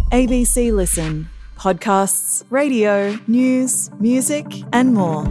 ABC Listen. Podcasts, radio, news, music and more.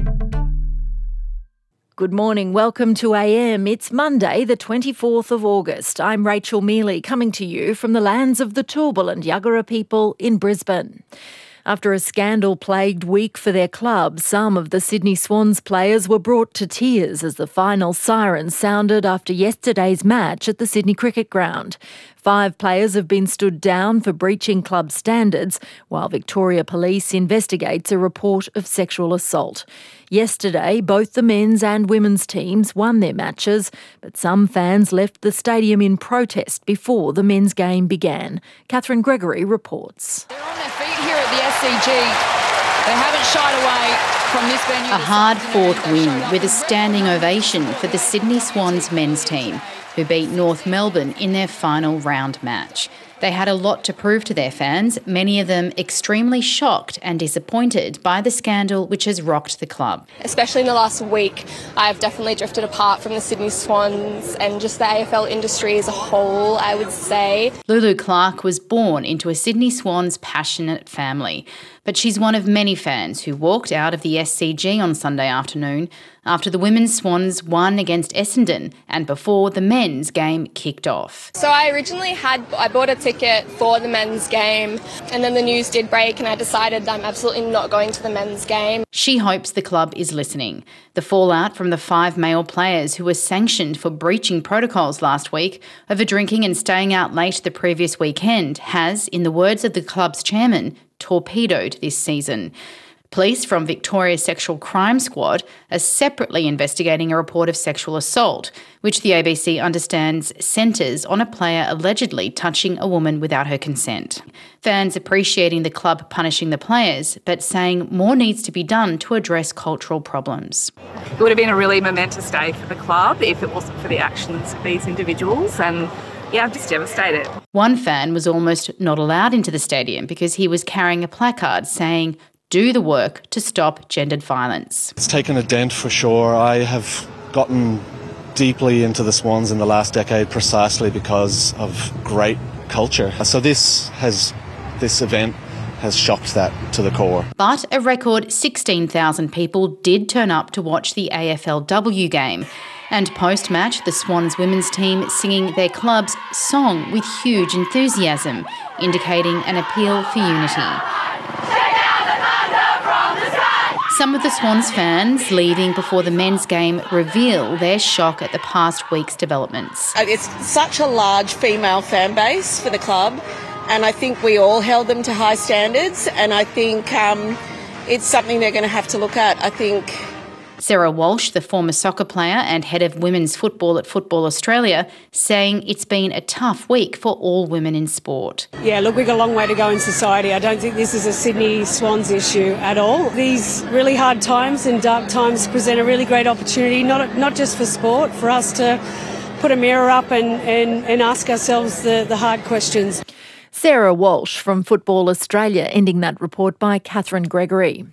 Good morning. Welcome to AM. It's Monday, the 24th of August. I'm Rachel Mealy, coming to you from the lands of the Turrbal and Yagara people in Brisbane. After a scandal-plagued week for their club, some of the Sydney Swans players were brought to tears as the final siren sounded after yesterday's match at the Sydney Cricket Ground. 5 players have been stood down for breaching club standards, while Victoria Police investigates a report of sexual assault. Yesterday, both the men's and women's teams won their matches, but some fans left the stadium in protest before the men's game began. Catherine Gregory reports. They're on their feet here at the SCG. They haven't shied away from this venue. A hard-fought win with a standing ovation for the Sydney Swans men's team, who beat North Melbourne in their final round match. They had a lot to prove to their fans, many of them extremely shocked and disappointed by the scandal which has rocked the club. Especially in the last week, I've definitely drifted apart from the Sydney Swans and just the AFL industry as a whole, I would say. Lulu Clark was born into a Sydney Swans passionate family, but she's one of many fans who walked out of the SCG on Sunday afternoon after the women's Swans won against Essendon and before the men's game kicked off. So I bought a ticket for the men's game and then the news did break and I decided I'm absolutely not going to the men's game. She hopes the club is listening. The fallout from the 5 male players who were sanctioned for breaching protocols last week over drinking and staying out late the previous weekend has, in the words of the club's chairman, torpedoed this season. Police from Victoria's Sexual Crime Squad are separately investigating a report of sexual assault, which the ABC understands centres on a player allegedly touching a woman without her consent. Fans appreciating the club punishing the players, but saying more needs to be done to address cultural problems. It would have been a really momentous day for the club if it wasn't for the actions of these individuals, and yeah, I'm just devastated. One fan was almost not allowed into the stadium because he was carrying a placard saying, "Do the work to stop gendered violence." It's taken a dent for sure. I have gotten deeply into the Swans in the last decade precisely because of great culture. So this event has shocked that to the core. But a record 16,000 people did turn up to watch the AFLW game. And post-match, the Swans women's team singing their club's song with huge enthusiasm, indicating an appeal for unity. Some of the Swans fans leaving before the men's game reveal their shock at the past week's developments. It's such a large female fan base for the club, and I think we all held them to high standards, and I think it's something they're going to have to look at. I think Sarah Walsh, the former soccer player and head of women's football at Football Australia, saying it's been a tough week for all women in sport. Yeah, look, we've got a long way to go in society. I don't think this is a Sydney Swans issue at all. These really hard times and dark times present a really great opportunity, not just for sport, for us to put a mirror up and ask ourselves the hard questions. Sarah Walsh from Football Australia, ending that report by Catherine Gregory.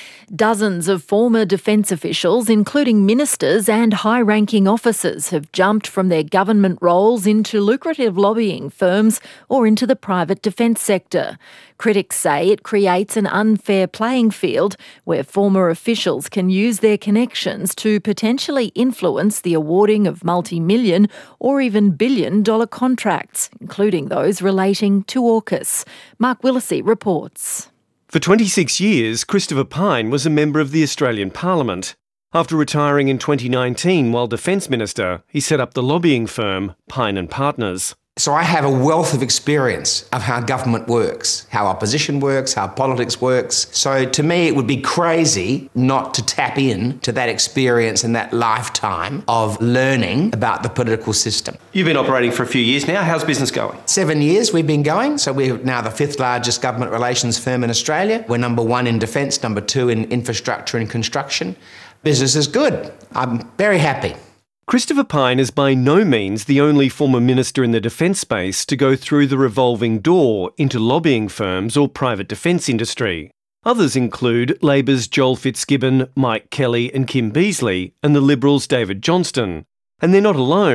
Dozens of former defence officials, including ministers and high-ranking officers, have jumped from their government roles into lucrative lobbying firms or into the private defence sector. Critics say it creates an unfair playing field where former officials can use their connections to potentially influence the awarding of multi-million or even billion-dollar contracts, including those relating to AUKUS. Mark Willesee reports. For 26 years, Christopher Pyne was a member of the Australian Parliament. After retiring in 2019 while Defence Minister, he set up the lobbying firm Pyne and Partners. So I have a wealth of experience of how government works, how opposition works, how politics works. So to me, it would be crazy not to tap in to that experience and that lifetime of learning about the political system. You've been operating for a few years now. How's business going? 7 years we've been going. So we're now the 5th largest government relations firm in Australia. We're number 1 in defence, number 2 in infrastructure and construction. Business is good. I'm very happy. Christopher Pyne is by no means the only former minister in the defence space to go through the revolving door into lobbying firms or private defence industry. Others include Labor's Joel Fitzgibbon, Mike Kelly and Kim Beazley, and the Liberals' David Johnston. And they're not alone.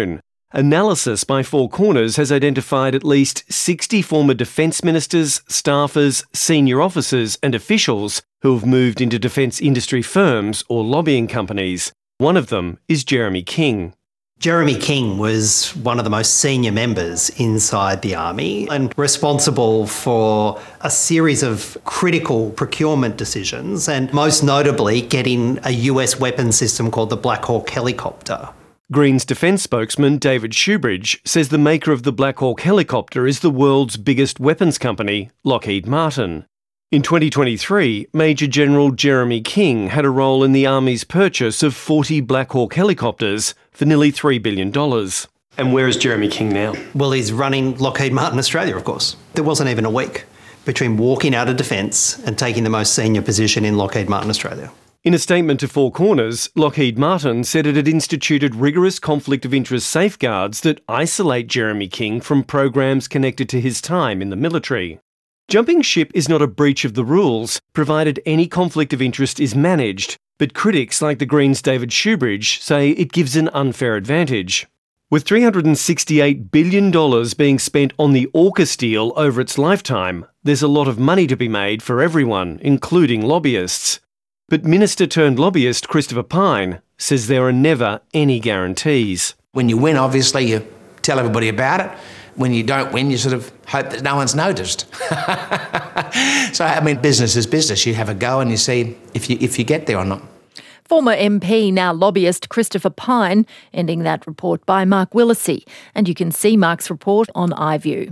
Analysis by Four Corners has identified at least 60 former defence ministers, staffers, senior officers and officials who have moved into defence industry firms or lobbying companies. One of them is Jeremy King. Jeremy King was one of the most senior members inside the Army and responsible for a series of critical procurement decisions and most notably getting a US weapon system called the Black Hawk helicopter. Greens defence spokesman David Shoebridge says the maker of the Black Hawk helicopter is the world's biggest weapons company, Lockheed Martin. In 2023, Major General Jeremy King had a role in the Army's purchase of 40 Black Hawk helicopters for nearly $3 billion. And where is Jeremy King now? Well, he's running Lockheed Martin Australia, of course. There wasn't even a week between walking out of defence and taking the most senior position in Lockheed Martin Australia. In a statement to Four Corners, Lockheed Martin said it had instituted rigorous conflict of interest safeguards that isolate Jeremy King from programs connected to his time in the military. Jumping ship is not a breach of the rules, provided any conflict of interest is managed, but critics like the Greens' David Shoebridge say it gives an unfair advantage. With $368 billion being spent on the AUKUS deal over its lifetime, there's a lot of money to be made for everyone, including lobbyists. But Minister-turned-lobbyist Christopher Pyne says there are never any guarantees. When you win, obviously, you tell everybody about it. When you don't win, you sort of hope that no one's noticed. So, I mean, business is business. You have a go and you see if you get there or not. Former MP, now lobbyist Christopher Pyne, ending that report by Mark Willesee. And you can see Mark's report on iView.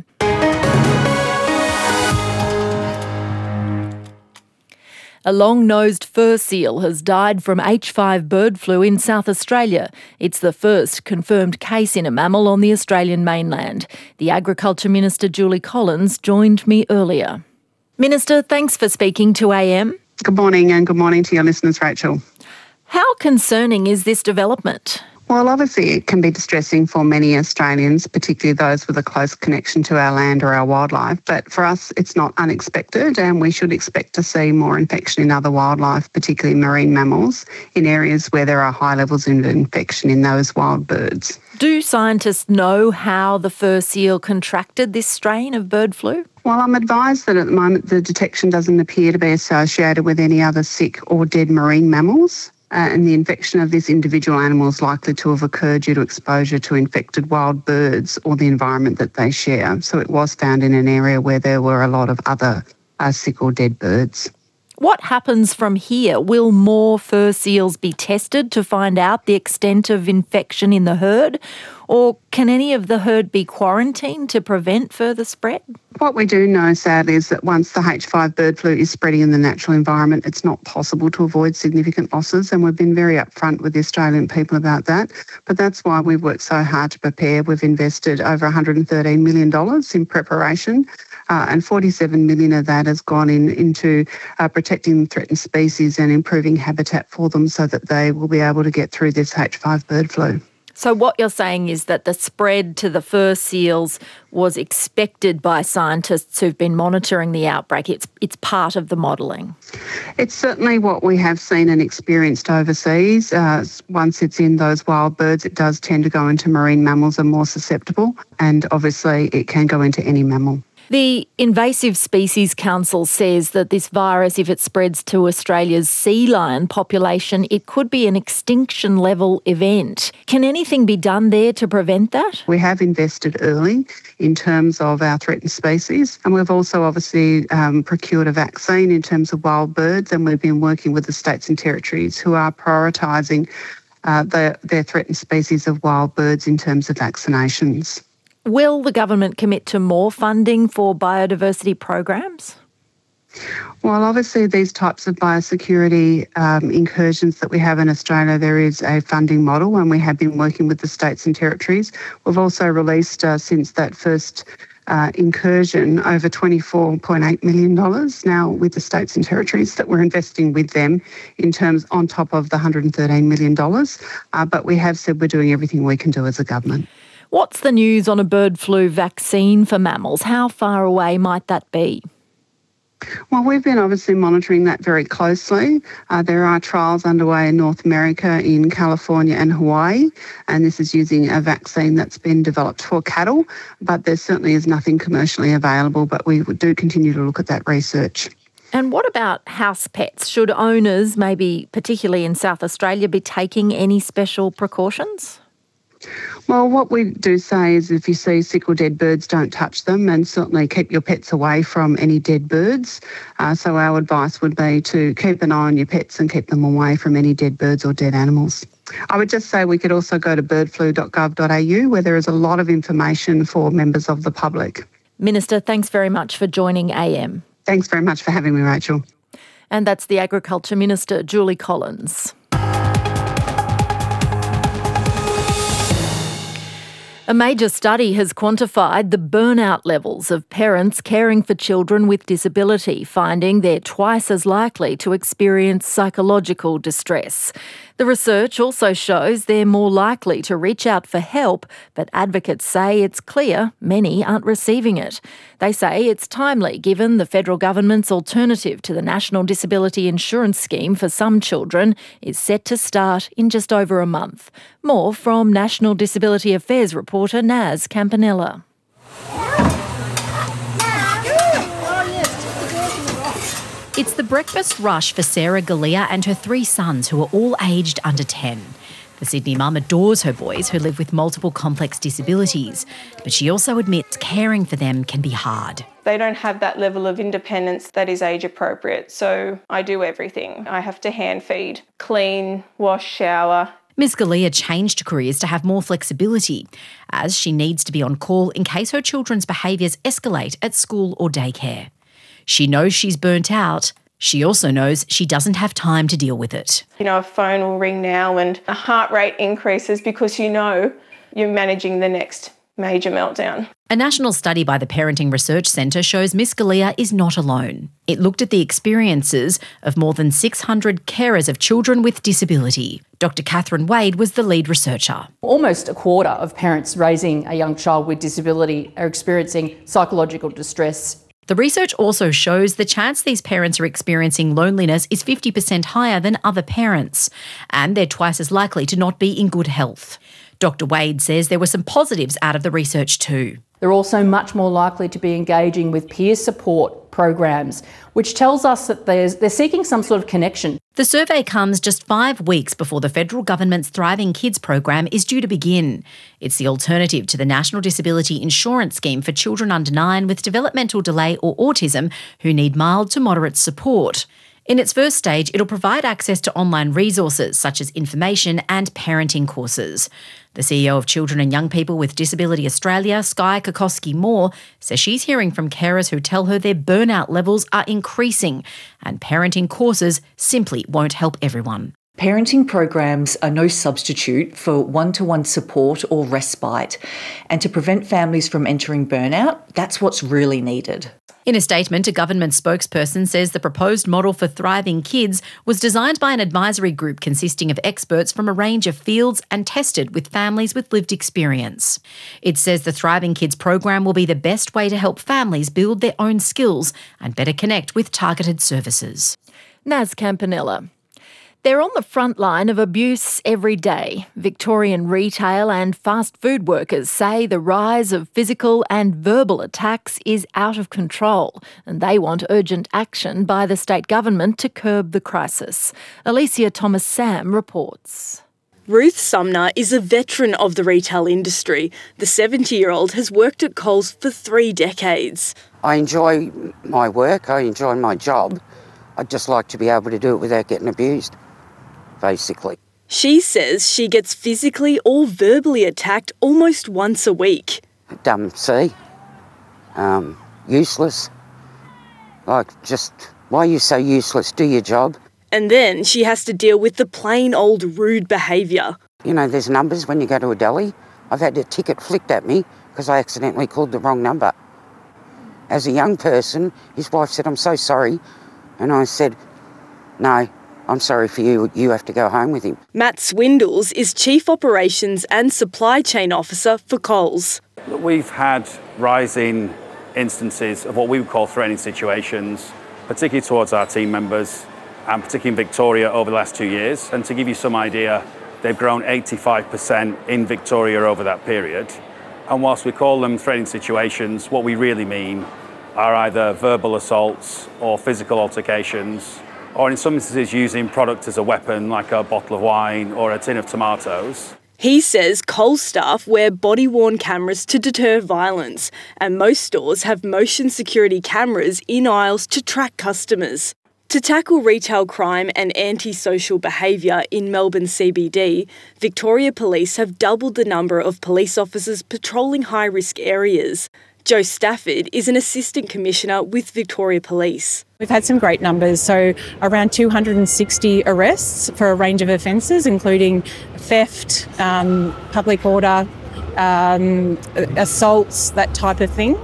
A long-nosed fur seal has died from H5 bird flu in South Australia. It's the first confirmed case in a mammal on the Australian mainland. The Agriculture Minister, Julie Collins, joined me earlier. Minister, thanks for speaking to AM. Good morning, and good morning to your listeners, Rachel. How concerning is this development? Well, obviously it can be distressing for many Australians, particularly those with a close connection to our land or our wildlife. But for us, it's not unexpected, and we should expect to see more infection in other wildlife, particularly marine mammals, in areas where there are high levels of infection in those wild birds. Do scientists know how the fur seal contracted this strain of bird flu? Well, I'm advised that at the moment the detection doesn't appear to be associated with any other sick or dead marine mammals. And the infection of this individual animal is likely to have occurred due to exposure to infected wild birds or the environment that they share. So it was found in an area where there were a lot of other sick or dead birds. What happens from here? Will more fur seals be tested to find out the extent of infection in the herd? Or can any of the herd be quarantined to prevent further spread? What we do know, sadly, is that once the H5 bird flu is spreading in the natural environment, it's not possible to avoid significant losses, and we've been very upfront with the Australian people about that. But that's why we've worked so hard to prepare. We've invested over $113 million in preparation, and $47 million of that has gone into protecting threatened species and improving habitat for them so that they will be able to get through this H5 bird flu. So what you're saying is that the spread to the fur seals was expected by scientists who've been monitoring the outbreak. It's part of the modelling. It's certainly what we have seen and experienced overseas. Once it's in those wild birds, it does tend to go into marine mammals, are more susceptible, and obviously it can go into any mammal. The Invasive Species Council says that this virus, if it spreads to Australia's sea lion population, it could be an extinction-level event. Can anything be done there to prevent that? We have invested early in terms of our threatened species, and we've also obviously procured a vaccine in terms of wild birds, and we've been working with the states and territories who are prioritising their threatened species of wild birds in terms of vaccinations. Will the government commit to more funding for biodiversity programs? Well, obviously these types of biosecurity incursions that we have in Australia, there is a funding model, and we have been working with the states and territories. We've also released, since that first incursion, over $24.8 million now with the states and territories that we're investing with them in terms on top of the $113 million. But we have said we're doing everything we can do as a government. What's the news on a bird flu vaccine for mammals? How far away might that be? Well, we've been obviously monitoring that very closely. There are trials underway in North America, in California and Hawaii, and this is using a vaccine that's been developed for cattle, but there certainly is nothing commercially available, but we do continue to look at that research. And what about house pets? Should owners, maybe particularly in South Australia, be taking any special precautions? Well, what we do say is if you see sick or dead birds, don't touch them, and certainly keep your pets away from any dead birds. So our advice would be to keep an eye on your pets and keep them away from any dead birds or dead animals. I would just say we could also go to birdflu.gov.au where there is a lot of information for members of the public. Minister, thanks very much for joining AM. Thanks very much for having me, Rachel. And that's the Agriculture Minister, Julie Collins. A major study has quantified the burnout levels of parents caring for children with disability, finding they're twice as likely to experience psychological distress. The research also shows they're more likely to reach out for help, but advocates say it's clear many aren't receiving it. They say it's timely given the federal government's alternative to the National Disability Insurance Scheme for some children is set to start in just over a month. More from National Disability Affairs reporter Naz Campanella. It's the breakfast rush for Sarah Galea and her 3 sons who are all aged under 10. The Sydney mum adores her boys who live with multiple complex disabilities, but she also admits caring for them can be hard. They don't have that level of independence that is age appropriate, so I do everything. I have to hand feed, clean, wash, shower. Ms Galea changed careers to have more flexibility, as she needs to be on call in case her children's behaviours escalate at school or daycare. She knows she's burnt out. She also knows she doesn't have time to deal with it. A phone will ring now and a heart rate increases because you're managing the next major meltdown. A national study by the Parenting Research Centre shows Ms Galea is not alone. It looked at the experiences of more than 600 carers of children with disability. Dr Catherine Wade was the lead researcher. Almost a quarter of parents raising a young child with disability are experiencing psychological distress. The research also shows the chance these parents are experiencing loneliness is 50% higher than other parents, and they're twice as likely to not be in good health. Dr Wade says there were some positives out of the research too. They're also much more likely to be engaging with peer support programs, which tells us that they're seeking some sort of connection. The survey comes just 5 weeks before the federal government's Thriving Kids program is due to begin. It's the alternative to the National Disability Insurance Scheme for children under 9 with developmental delay or autism who need mild to moderate support. In its first stage, it'll provide access to online resources such as information and parenting courses. The CEO of Children and Young People with Disability Australia, Skye Kokoski-Moore, says she's hearing from carers who tell her their burnout levels are increasing and parenting courses simply won't help everyone. Parenting programs are no substitute for one-to-one support or respite. And to prevent families from entering burnout, that's what's really needed. In a statement, a government spokesperson says the proposed model for Thriving Kids was designed by an advisory group consisting of experts from a range of fields and tested with families with lived experience. It says the Thriving Kids program will be the best way to help families build their own skills and better connect with targeted services. Naz Campanella. They're on the front line of abuse every day. Victorian retail and fast food workers say the rise of physical and verbal attacks is out of control, and they want urgent action by the state government to curb the crisis. Alicia Thomas-Sam reports. Ruth Sumner is a veteran of the retail industry. The 70-year-old has worked at Coles for 3 decades. I enjoy my work, I enjoy my job. I'd just like to be able to do it without getting abused, basically. She says she gets physically or verbally attacked almost once a week. Dumb C. Useless. Like, just, why are you so useless? Do your job. And then she has to deal with the plain old rude behaviour. There's numbers when you go to a deli. I've had a ticket flicked at me because I accidentally called the wrong number. As a young person, his wife said, "I'm so sorry." And I said, "No, I'm sorry for you. You have to go home with him." Matt Swindles is Chief Operations and Supply Chain Officer for Coles. We've had rising instances of what we would call threatening situations particularly towards our team members, and particularly in Victoria over the last 2 years. And to give you some idea, they've grown 85% in Victoria over that period. And whilst we call them threatening situations, what we really mean are either verbal assaults or physical altercations, or in some instances using product as a weapon, like a bottle of wine or a tin of tomatoes. He says Coles staff wear body-worn cameras to deter violence, and most stores have motion security cameras in aisles to track customers. To tackle retail crime and antisocial behaviour in Melbourne CBD, Victoria Police have doubled the number of police officers patrolling high-risk areas. Jo Stafford is an Assistant Commissioner with Victoria Police. We've had some great numbers, so around 260 arrests for a range of offences, including theft, public order, assaults, that type of thing,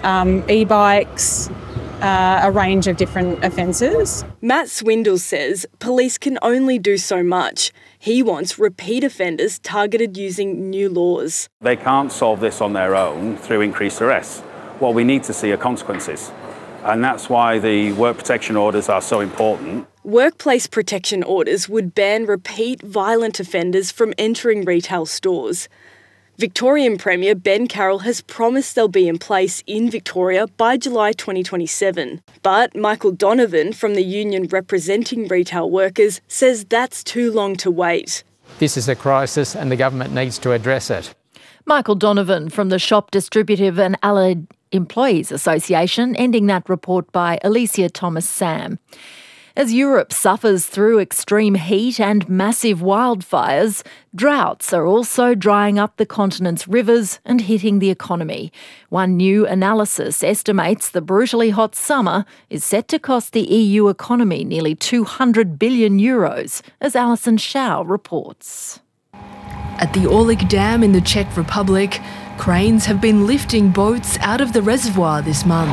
e-bikes, a range of different offences. Matt Swindle says police can only do so much. He wants repeat offenders targeted using new laws. They can't solve this on their own through increased arrests. What we need to see are consequences. And that's why the work protection orders are so important. Workplace protection orders would ban repeat violent offenders from entering retail stores. Victorian Premier Ben Carroll has promised they'll be in place in Victoria by July 2027. But Michael Donovan from the union representing retail workers says that's too long to wait. This is a crisis and the government needs to address it. Michael Donovan from the Shop Distributive and Allied Employees Association, ending that report by Alicia Thomas-Sam. As Europe suffers through extreme heat and massive wildfires, droughts are also drying up the continent's rivers and hitting the economy. One new analysis estimates the brutally hot summer is set to cost the EU economy nearly €200 billion, as Alison Shao reports. At the Orlik Dam in the Czech Republic, cranes have been lifting boats out of the reservoir this month.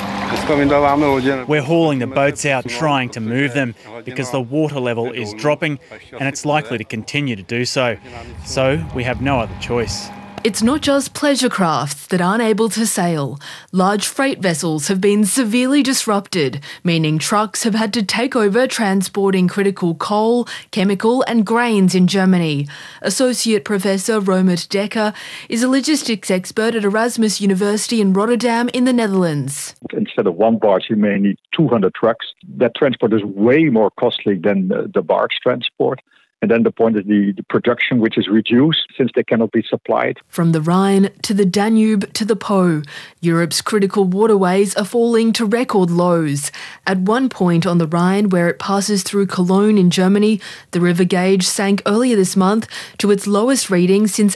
We're hauling the boats out trying to move them because the water level is dropping and it's likely to continue to do so. So we have no other choice. It's not just pleasure crafts that aren't able to sail. Large freight vessels have been severely disrupted, meaning trucks have had to take over transporting critical coal, chemical and grains in Germany. Associate Professor Romert Dekker is a logistics expert at Erasmus University in Rotterdam in the Netherlands. Instead of one barge, you may need 200 trucks. That transport is way more costly than the barge transport. And then the point is the production, which is reduced since they cannot be supplied. From the Rhine to the Danube to the Po, Europe's critical waterways are falling to record lows. At one point on the Rhine, where it passes through Cologne in Germany, the river gauge sank earlier this month to its lowest reading since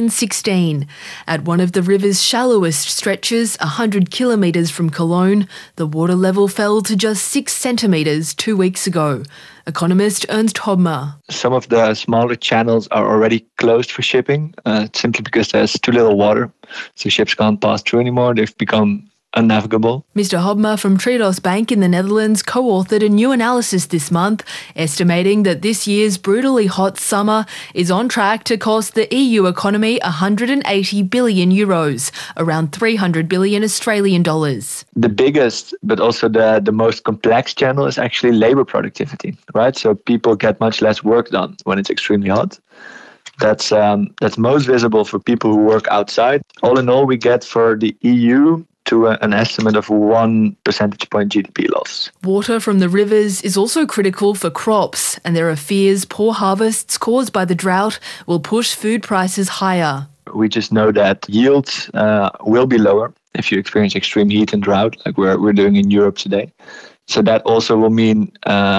1816. At one of the river's shallowest stretches, 100 kilometres from Cologne, the water level fell to just 6 centimetres 2 weeks ago. Economist Ernst Hobmer. Some of the smaller channels are already closed for shipping, simply because there's too little water, so ships can't pass through anymore. They've become unnavigable. Mr. Hobmer from Triodos Bank in the Netherlands co-authored a new analysis this month, estimating that this year's brutally hot summer is on track to cost the EU economy €180 billion, around 300 billion Australian dollars. The biggest, but also the most complex channel is actually labour productivity, right? So people get much less work done when it's extremely hot. That's most visible for people who work outside. All in all, we get for the EU to an estimate of 1 percentage point GDP loss. Water from the rivers is also critical for crops, and there are fears poor harvests caused by the drought will push food prices higher. We just know that yields will be lower if you experience extreme heat and drought, like we're doing in Europe today. So that also will mean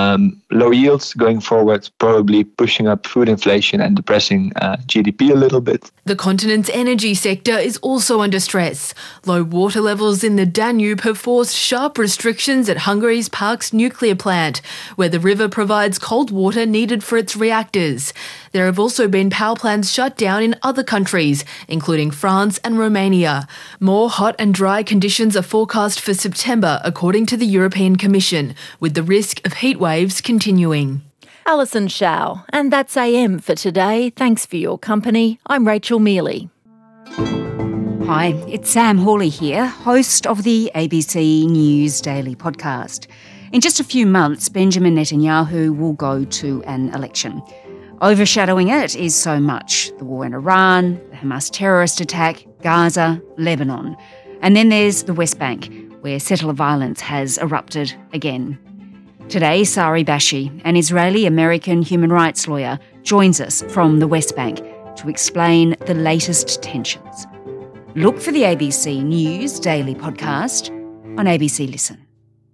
low yields going forward, probably pushing up food inflation and depressing GDP a little bit. The continent's energy sector is also under stress. Low water levels in the Danube have forced sharp restrictions at Hungary's Parks nuclear plant, where the river provides cold water needed for its reactors. There have also been power plants shut down in other countries, including France and Romania. More hot and dry conditions are forecast for September, according to the European Commission, with the risk of heat waves continuing. Alison Shao, and that's AM for today. Thanks for your company. I'm Rachel Mealy. Hi, it's Sam Hawley here, host of the ABC News Daily podcast. In just a few months, Benjamin Netanyahu will go to an election. Overshadowing it is so much: the war in Iran, the Hamas terrorist attack, Gaza, Lebanon. And then there's the West Bank, where settler violence has erupted again. Today, Sari Bashi, an Israeli-American human rights lawyer, joins us from the West Bank to explain the latest tensions. Look for the ABC News Daily podcast on ABC Listen.